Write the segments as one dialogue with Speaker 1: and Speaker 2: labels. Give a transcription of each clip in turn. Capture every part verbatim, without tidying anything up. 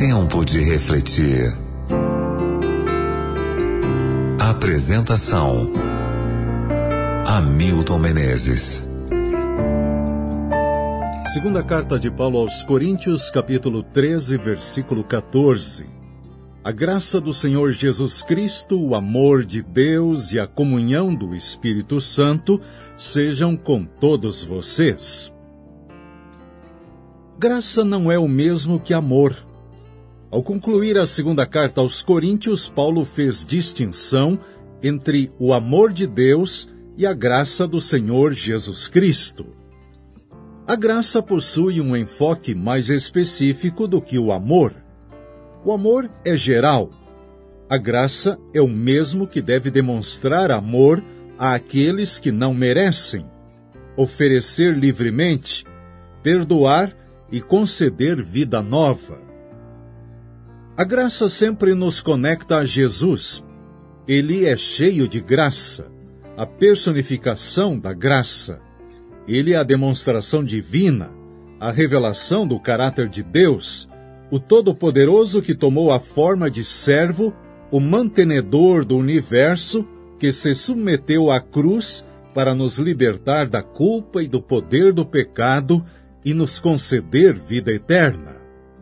Speaker 1: Tempo de refletir. Apresentação: Hamilton Menezes.
Speaker 2: Segunda carta de Paulo aos Coríntios, capítulo treze, versículo quatorze. A graça do Senhor Jesus Cristo, o amor de Deus e a comunhão do Espírito Santo sejam com todos vocês. Graça não é o mesmo que amor. Ao concluir a segunda carta aos Coríntios, Paulo fez distinção entre o amor de Deus e a graça do Senhor Jesus Cristo. A graça possui um enfoque mais específico do que o amor. O amor é geral. A graça é o mesmo que deve demonstrar amor àqueles que não merecem, oferecer livremente, perdoar e conceder vida nova. A graça sempre nos conecta a Jesus. Ele é cheio de graça, a personificação da graça. Ele é a demonstração divina, a revelação do caráter de Deus, o Todo-Poderoso que tomou a forma de servo, o mantenedor do universo, que se submeteu à cruz para nos libertar da culpa e do poder do pecado e nos conceder vida eterna.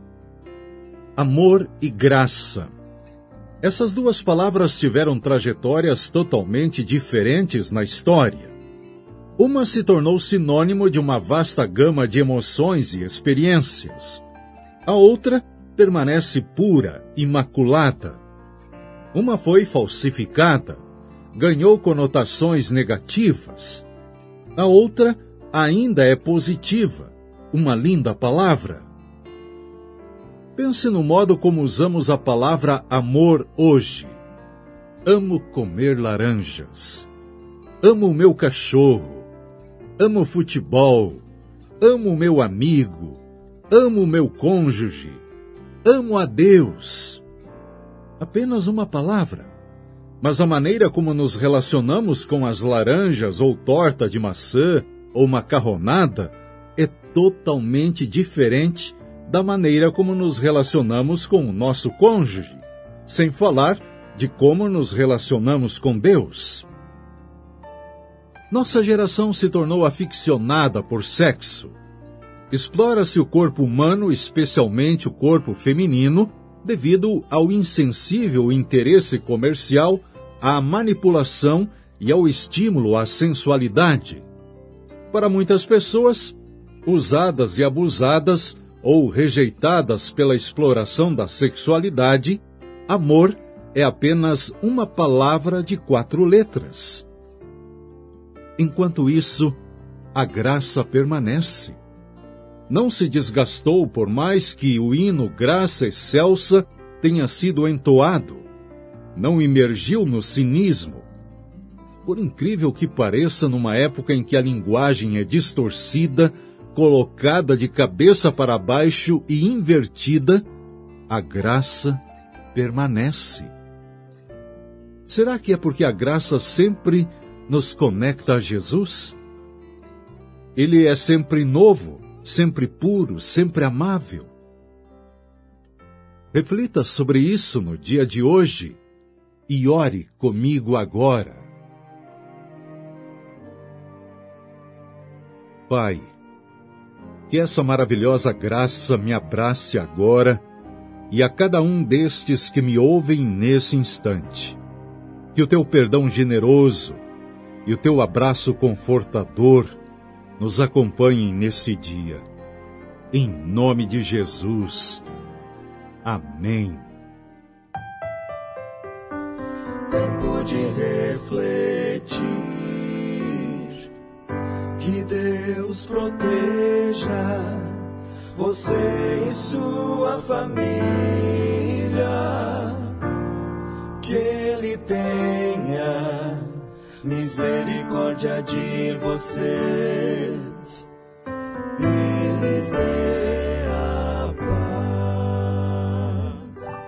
Speaker 2: Amor e graça. Essas duas palavras tiveram trajetórias totalmente diferentes na história. Uma se tornou sinônimo de uma vasta gama de emoções e experiências. A outra permanece pura, imaculada. Uma foi falsificada, ganhou conotações negativas. A outra ainda é positiva, uma linda palavra. Pense no modo como usamos a palavra amor hoje. Amo comer laranjas. Amo o meu cachorro. Amo futebol. Amo o meu amigo. Amo o meu cônjuge. Amo a Deus. Apenas uma palavra. Mas a maneira como nos relacionamos com as laranjas ou torta de maçã ou macarronada é totalmente diferente da maneira como nos relacionamos com o nosso cônjuge, sem falar de como nos relacionamos com Deus. Nossa geração se tornou aficionada por sexo. Explora-se o corpo humano, especialmente o corpo feminino, devido ao insensível interesse comercial, à manipulação e ao estímulo à sensualidade. Para muitas pessoas, usadas e abusadas ou rejeitadas pela exploração da sexualidade, amor é apenas uma palavra de quatro letras. Enquanto isso, a graça permanece. Não se desgastou por mais que o hino Graça Excelsa tenha sido entoado. Não imergiu no cinismo. Por incrível que pareça, numa época em que a linguagem é distorcida, colocada de cabeça para baixo e invertida, a graça permanece. Será que é porque a graça sempre nos conecta a Jesus? Ele é sempre novo, sempre puro, sempre amável. Reflita sobre isso no dia de hoje e ore comigo agora. Pai, que essa maravilhosa graça me abrace agora e a cada um destes que me ouvem nesse instante. Que o teu perdão generoso e o teu abraço confortador nos acompanhem nesse dia. Em nome de Jesus. Amém.
Speaker 3: Tempo de refletir. Que Deus proteja você e sua família. Que Ele tenha misericórdia de vocês. E lhes dê a paz.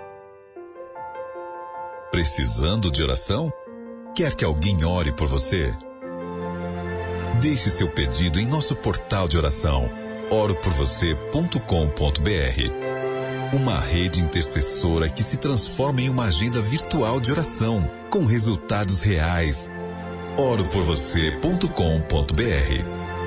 Speaker 1: Precisando de oração? Quer que alguém ore por você? Deixe seu pedido em nosso portal de oração, oro por você ponto com ponto br. Uma rede intercessora que se transforma em uma agenda virtual de oração, com resultados reais. oro por você ponto com ponto br